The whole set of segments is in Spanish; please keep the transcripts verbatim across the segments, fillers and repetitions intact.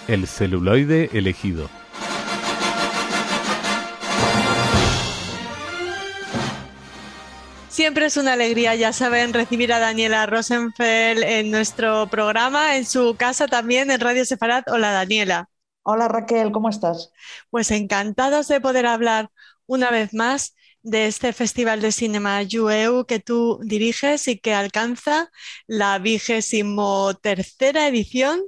El celuloide elegido. Siempre es una alegría, ya saben, recibir a Daniela Rosenfeld en nuestro programa, en su casa también, en Radio Sefarat. Hola, Daniela. Hola Raquel, ¿cómo estás? Pues encantados de poder hablar una vez más de este Festival de Cinema Jueu que tú diriges y que alcanza la vigésimo tercera edición.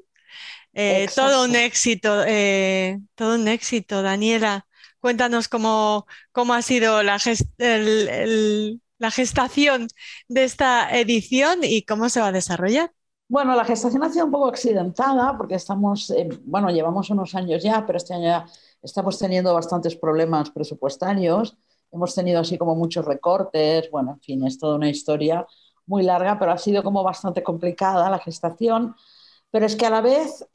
Eh, todo un Exacto. éxito, eh, todo un éxito, Daniela. Cuéntanos cómo, cómo ha sido la, gest el, el, la gestación de esta edición y cómo se va a desarrollar. Bueno, la gestación ha sido un poco accidentada porque estamos, eh, bueno, llevamos unos años ya, pero este año ya estamos teniendo bastantes problemas presupuestarios. Hemos tenido así como muchos recortes, bueno, en fin, es toda una historia muy larga, pero ha sido como bastante complicada la gestación. Pero es que a la vez,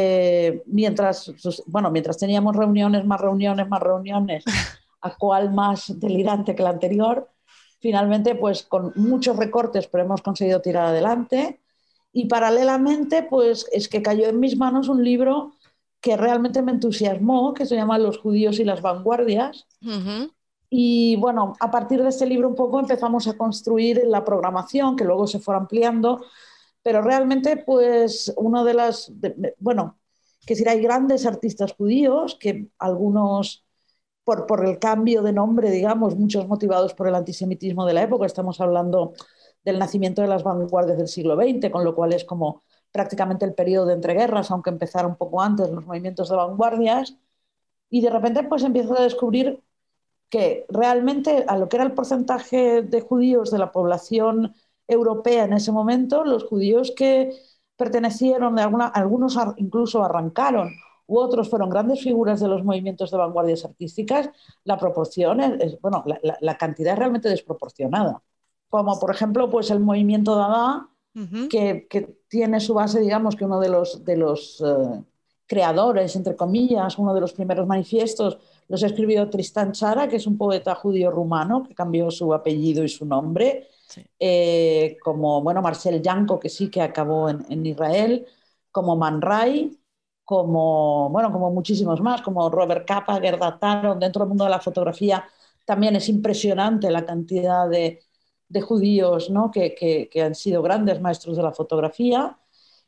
eh, mientras, bueno, mientras teníamos reuniones, más reuniones, más reuniones, a cual más delirante que la anterior, finalmente, pues con muchos recortes, pero hemos conseguido tirar adelante. Y paralelamente, pues es que cayó en mis manos un libro que realmente me entusiasmó, que se llama Los judíos y las vanguardias. Uh-huh. Y bueno, a partir de este libro un poco empezamos a construir la programación, que luego se fue ampliando, pero realmente pues una de las, de, bueno, que si hay grandes artistas judíos, que algunos por, por el cambio de nombre, digamos, muchos motivados por el antisemitismo de la época, estamos hablando del nacimiento de las vanguardias del siglo veinte, con lo cual es como prácticamente el periodo de entreguerras, aunque empezara un poco antes los movimientos de vanguardias, y de repente pues empiezas a descubrir que realmente a lo que era el porcentaje de judíos de la población europea en ese momento, los judíos que pertenecieron, de alguna, algunos incluso arrancaron, u otros fueron grandes figuras de los movimientos de vanguardias artísticas, la proporción es, bueno, la, la, la cantidad es realmente desproporcionada. Como por ejemplo, pues el movimiento Dada, Uh-huh. que, que tiene su base, digamos, que uno de los, de los uh, creadores, entre comillas, uno de los primeros manifiestos, los escribió Tristán Tzara, que es un poeta judío rumano que cambió su apellido y su nombre, Sí. eh, como bueno, Marcel Yanko, que sí que acabó en, en Israel, como Man Ray, como, bueno, como muchísimos más, como Robert Capa, Gerda Taro. Dentro del mundo de la fotografía también es impresionante la cantidad de, de judíos, ¿no? que, que, que han sido grandes maestros de la fotografía.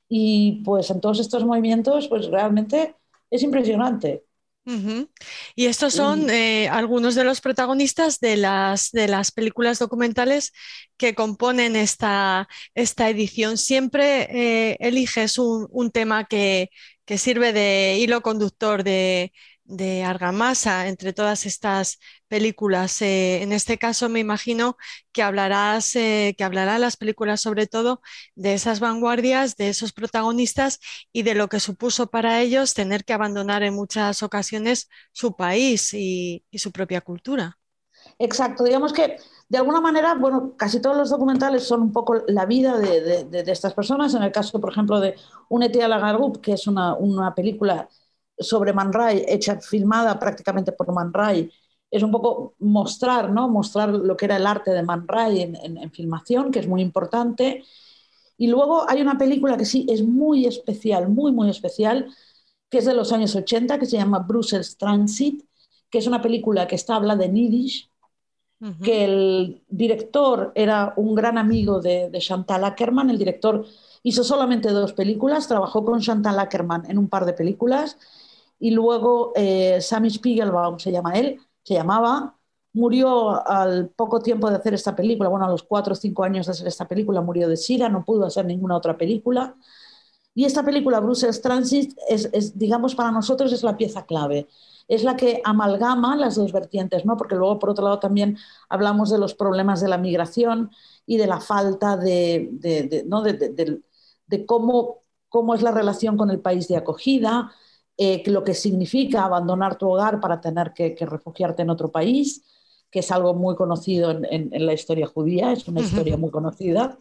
Y pues en todos estos movimientos, pues realmente es impresionante. Uh-huh. Y estos son Y eh, algunos de los protagonistas de las, de las películas documentales que componen esta, esta edición. Siempre eh, eliges un, un tema que, que sirve de hilo conductor, de, de argamasa entre todas estas películas. Eh, en este caso me imagino que hablarás, eh, que hablará las películas sobre todo de esas vanguardias, de esos protagonistas y de lo que supuso para ellos tener que abandonar en muchas ocasiones su país y, y su propia cultura. exacto, digamos que de alguna manera, bueno, casi todos los documentales son un poco la vida de, de, de, de estas personas. En el caso, por ejemplo, de Un Eti a la Garup, que es una, una película sobre Man Ray, hecha, filmada prácticamente por Man Ray, es un poco mostrar, ¿no? Mostrar lo que era el arte de Man Ray en, en, en filmación, que es muy importante. Y luego hay una película que sí es muy especial, muy, muy especial, que es de los años ochenta, que se llama Brussels Transit, que es una película que está hablada en yiddish, Uh-huh. que el director era un gran amigo de, de Chantal Akerman. El director hizo solamente dos películas, trabajó con Chantal Akerman en un par de películas, y luego eh, Sammy Spiegelbaum se llama él, se llamaba, murió al poco tiempo de hacer esta película, bueno, a los cuatro o cinco años de hacer esta película murió de sida, no pudo hacer ninguna otra película. Y esta película, Brussels Transit, es, es, digamos, para nosotros es la pieza clave. Es la que amalgama las dos vertientes, ¿no? Porque luego, por otro lado, también hablamos de los problemas de la migración y de la falta de, de, de, ¿no? de, de, de, de cómo, cómo es la relación con el país de acogida, eh, lo que significa abandonar tu hogar para tener que, que refugiarte en otro país, que es algo muy conocido en, en, en la historia judía, es una historia Uh-huh. muy conocida.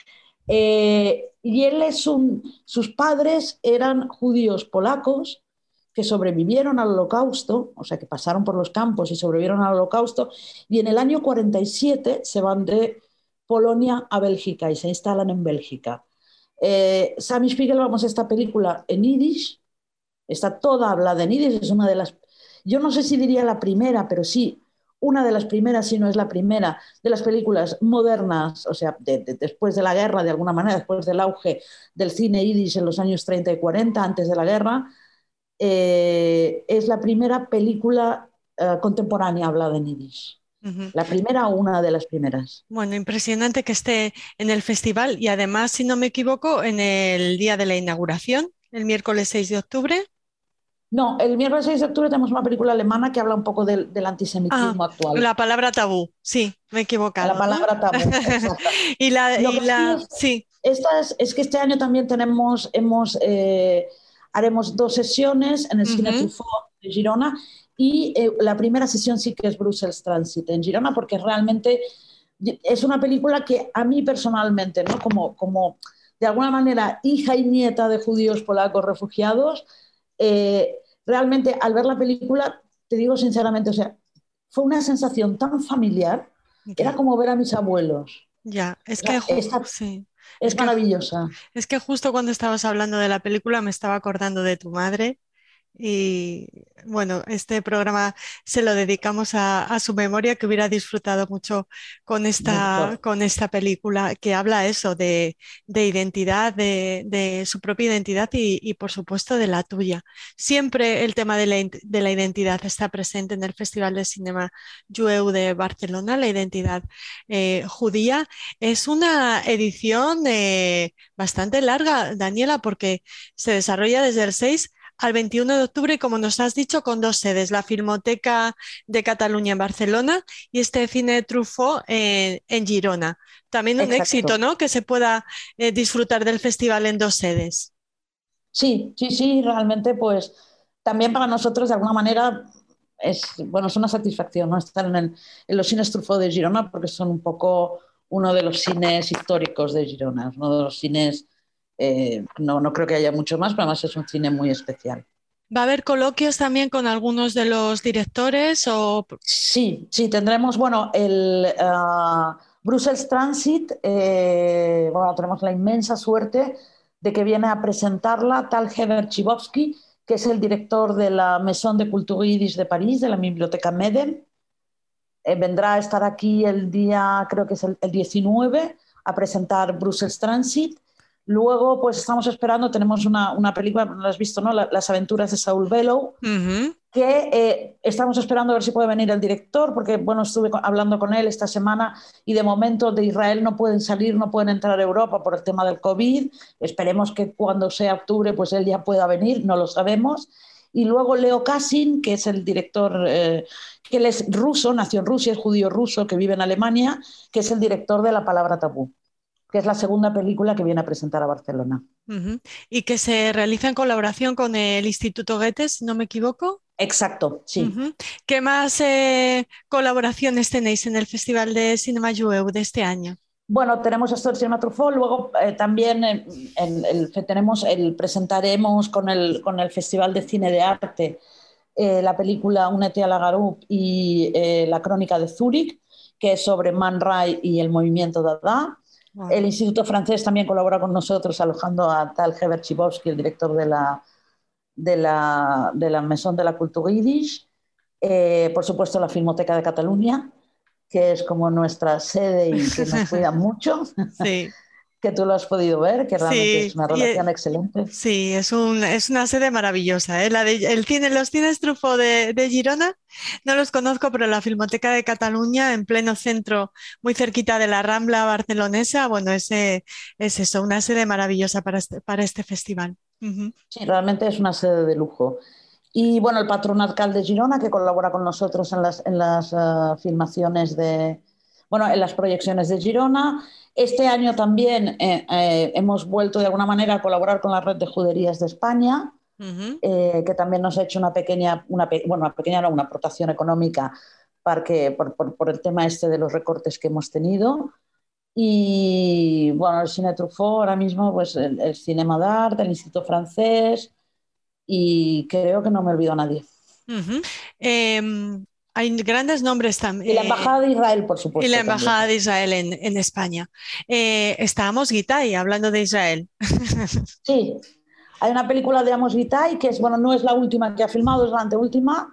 Eh, y él es un, sus padres eran judíos polacos que sobrevivieron al holocausto, o sea, que pasaron por los campos y sobrevivieron al holocausto, y en el año cuarenta y siete se van de Polonia a Bélgica y se instalan en Bélgica. Eh, Sammy Spiegel, vamos a esta película en yiddish, está toda hablada en yiddish, es una de las, yo no sé si diría la primera, pero sí, una de las primeras, si no es la primera, de las películas modernas, o sea, de, de, después de la guerra, de alguna manera, después del auge del cine yiddish en los años treinta y cuarenta, antes de la guerra, eh, es la primera película eh, contemporánea hablada en yiddish. Ujú. La primera o una de las primeras. Bueno, impresionante que esté en el festival y además, si no me equivoco, en el día de la inauguración, el miércoles seis de octubre. No, el miércoles seis de octubre tenemos una película alemana que habla un poco del, del Ah, antisemitismo actual. la palabra tabú, sí, me he A la equivocado, ¿no? palabra tabú, exacto. Y la, Lo y que sí la, es, sí, esta es, es que este año también tenemos, hemos, eh, haremos dos sesiones en el Cine ujú, Truffaut de Girona y eh, la primera sesión sí que es Brussels Transit en Girona porque realmente es una película que a mí personalmente, ¿no? como, como de alguna manera hija y nieta de judíos polacos refugiados, eh, realmente al ver la película, te digo sinceramente, o sea, fue una sensación tan familiar, era ya, como ver a mis abuelos. ya, es O que, sea, ju- esta sí, es es que, maravillosa. es que justo cuando estabas hablando de la película me estaba acordando de tu madre. Y bueno, este programa se lo dedicamos a, a su memoria, que hubiera disfrutado mucho con esta, Mucho. con esta película que habla eso de, de identidad, de, de su propia identidad y, y, por supuesto de la tuya. Siempre el tema de la, in- de la identidad está presente en el Festival de Cinema Jueu de Barcelona, la identidad eh, judía. Es una edición eh, bastante larga, Daniela, porque se desarrolla desde el seis al veintiuno de octubre, como nos has dicho, con dos sedes, la Filmoteca de Cataluña en Barcelona y este Cine Truffaut en, en Girona. También un éxito, Exacto. ¿no? Que se pueda eh, disfrutar del festival en dos sedes. Sí, sí, sí, realmente pues también para nosotros de alguna manera es, bueno, es una satisfacción, ¿no? Estar en, el- en los cines Truffaut de Girona porque son un poco uno de los cines históricos de Girona, uno de los cines, eh, no, no creo que haya mucho más, pero además es un cine muy especial. ¿Va a haber coloquios también con algunos de los directores o Sí, sí, tendremos, bueno, el uh, Brussels Transit, eh, bueno, tenemos la inmensa suerte de que viene a presentarla tal Heber Chibowski, que es el director de la Maison de Culture Yiddish de París, de la Biblioteca Meden. Eh, vendrá a estar aquí el día, creo que es el, el diecinueve, a presentar Brussels Transit. Luego, pues estamos esperando, tenemos una, una película, no la has visto, ¿no? La, Las aventuras de Saul Bellow, Ujú. que eh, estamos esperando a ver si puede venir el director, porque bueno, estuve hablando con él esta semana y de momento de Israel no pueden salir, no pueden entrar a Europa por el tema del COVID. Esperemos que cuando sea octubre pues él ya pueda venir, no lo sabemos. Y luego Leo Kassin, que es el director, eh, que él es ruso, nació en Rusia, es judío ruso que vive en Alemania, que es el director de La palabra tabú, que es la segunda película que viene a presentar a Barcelona. Ujú. Y que se realiza en colaboración con el Instituto Goethe, si no me equivoco. Exacto, sí. Ujú. ¿Qué más eh, colaboraciones tenéis en el Festival de Cinema Jueu de este año? Bueno, tenemos esto del Cinema Truffaut, luego eh, también eh, en el, tenemos el, presentaremos con el, con el Festival de Cine de Arte eh, la película Únete a la Garoup y eh, La Crónica de Zúrich, que es sobre Man Ray y el movimiento Dada. Wow. El Instituto Francés también colabora con nosotros alojando a tal Heber Chibowski, el director de la, de la, de la Maison de la Culture Yiddish. Eh, por supuesto, la Filmoteca de Cataluña, que es como nuestra sede y que nos cuida mucho, Sí, que tú lo has podido ver, que realmente es sí, una y, relación eh, excelente. sí, es un, es una sede maravillosa, ¿eh? La de, el cine, los cines Truffaut de, de Girona, no los conozco, pero la Filmoteca de Cataluña, en pleno centro, muy cerquita de la Rambla barcelonesa, bueno, ese, es eso, una sede maravillosa para este, para este festival. Ujú. Sí, realmente es una sede de lujo. Y bueno, el Patronat de Girona, que colabora con nosotros en las, en las uh, filmaciones de, bueno, en las proyecciones de Girona. Este año también eh, eh, hemos vuelto de alguna manera a colaborar con la Red de Juderías de España, Ujú. eh, que también nos ha hecho una pequeña, una, bueno, una pequeña, no, una aportación económica para que, por, por, por el tema este de los recortes que hemos tenido. Y bueno, el Cine Truffaut ahora mismo, pues el, el Cinema d'Art, el Instituto Francés y creo que no me olvido a nadie. Ujú. Em, hay grandes nombres Y la también. Embajada de Israel, por Y la supuesto, también. Embajada de Israel en, en España. Eh, estábamos, Gitay, hablando de Israel. Sí, Hay una película de Amos Vitaly, que es, bueno, no es la última que ha filmado, es la anteúltima,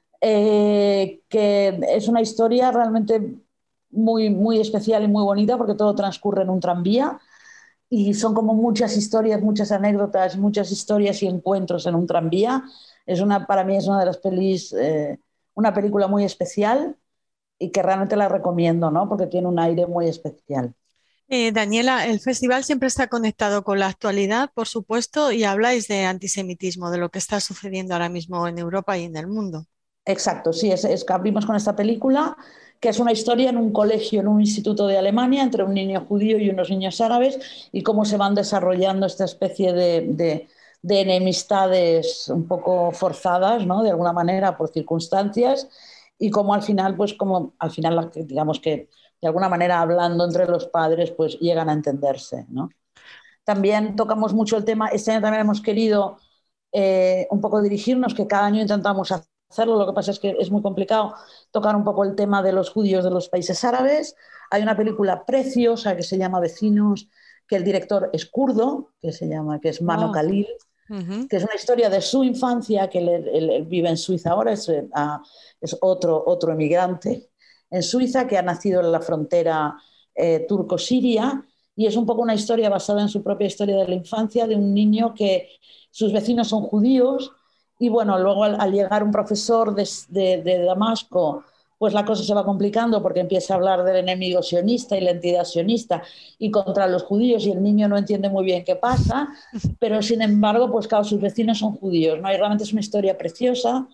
eh, que es una historia realmente muy, muy especial y muy bonita porque todo transcurre en un tranvía y son como muchas historias, muchas anécdotas, muchas historias y encuentros en un tranvía. Es una, para mí es una de las pelis, eh, una película muy especial y que realmente la recomiendo, ¿no? Porque tiene un aire muy especial. Eh, Daniela, el festival siempre está conectado con la actualidad, por supuesto, y habláis de antisemitismo, de lo que está sucediendo ahora mismo en Europa y en el mundo. Exacto, sí, es, es que abrimos con esta película, que es una historia en un colegio, en un instituto de Alemania, entre un niño judío y unos niños árabes, y cómo se van desarrollando esta especie de, de, de enemistades un poco forzadas, ¿no? De alguna manera, por circunstancias, y cómo al final, pues como al final, digamos que de alguna manera hablando entre los padres, pues llegan a entenderse, ¿no? También tocamos mucho el tema, este año también hemos querido eh, un poco dirigirnos, que cada año intentamos hacerlo, lo que pasa es que es muy complicado tocar un poco el tema de los judíos de los países árabes. Hay una película preciosa que se llama Vecinos, que el director es kurdo, que se llama, que es Mano Wow. Khalil, uh-huh. que es una historia de su infancia, que él, él, él vive en Suiza ahora, es, uh, es otro, otro emigrante en Suiza que ha nacido en la frontera eh, turco-siria, y es un poco una historia basada en su propia historia de la infancia de un niño que sus vecinos son judíos y bueno, luego al, al llegar un profesor de, de, de Damasco, pues la cosa se va complicando porque empieza a hablar del enemigo sionista y la entidad sionista y contra los judíos y el niño no entiende muy bien qué pasa, pero sin embargo, pues claro, sus vecinos son judíos, ¿no? Y realmente es una historia preciosa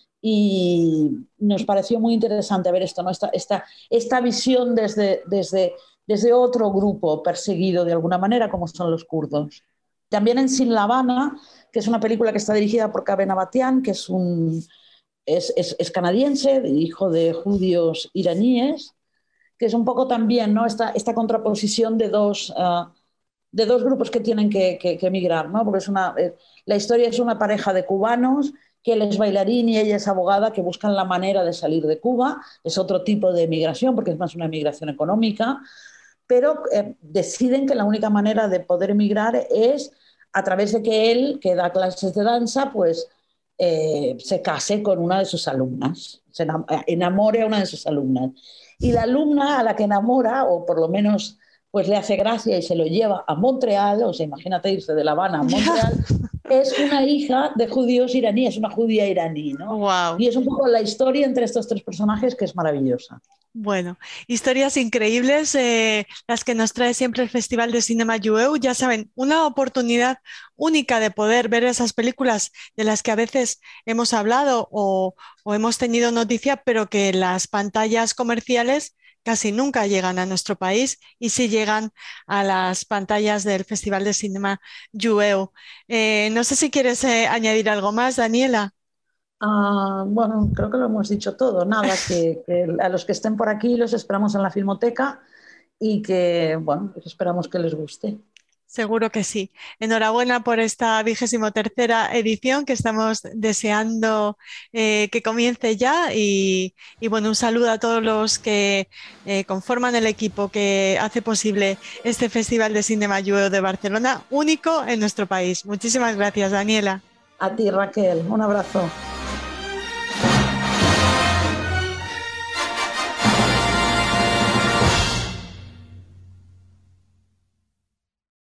y nos pareció muy interesante ver esto, ¿no? Esta, esta, esta visión desde, desde desde otro grupo perseguido de alguna manera, como son los kurdos. También en Sin La Habana, que es una película que está dirigida por Kaben Abatian, que es, un, es, es, es canadiense, hijo de judíos iraníes, que es un poco también, ¿no? esta, esta contraposición de dos, uh, de dos grupos que tienen que, que, que emigrar, ¿no? Porque es una, eh, la historia es una pareja de cubanos, que él es bailarín y ella es abogada, que buscan la manera de salir de Cuba. Es otro tipo de emigración, porque es más una emigración económica, pero eh, deciden que la única manera de poder emigrar es a través de que él, que da clases de danza, pues eh, se case con una de sus alumnas, se enamore a una de sus alumnas. Y la alumna a la que enamora, o por lo menos pues le hace gracia y se lo lleva a Montreal, o sea, imagínate irse de La Habana a Montreal, es una hija de judíos iraníes, una judía iraní, ¿no? Wow. Y es un poco la historia entre estos tres personajes que es maravillosa. Bueno, historias increíbles, eh, las que nos trae siempre el Festival de Cinema Jueu. Ya saben, una oportunidad única de poder ver esas películas de las que a veces hemos hablado o, o hemos tenido noticia, pero que las pantallas comerciales casi nunca llegan a nuestro país y sí llegan a las pantallas del Festival de Cinema Jueu. Eh, no sé si quieres eh, añadir algo más, Daniela. Uh, bueno, creo que lo hemos dicho todo. Nada, que, que a los que estén por aquí los esperamos en la Filmoteca y que, bueno, esperamos que les guste. Seguro que sí. Enhorabuena por esta vigésimo tercera edición que estamos deseando eh, que comience ya y, y bueno, un saludo a todos los que eh, conforman el equipo que hace posible este Festival de Cinema Jueu de Barcelona, único en nuestro país. Muchísimas gracias, Daniela. A ti, Raquel. Un abrazo.